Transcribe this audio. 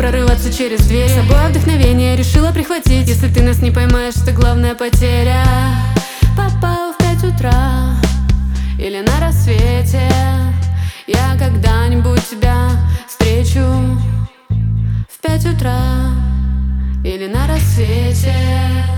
прорываться через дверь. С собой вдохновение решила прихватить. Если ты нас не поймаешь, это главная потеря. Попал в 5 утра или на рассвете, я когда-нибудь тебя встречу. В 5 утра или на рассвете.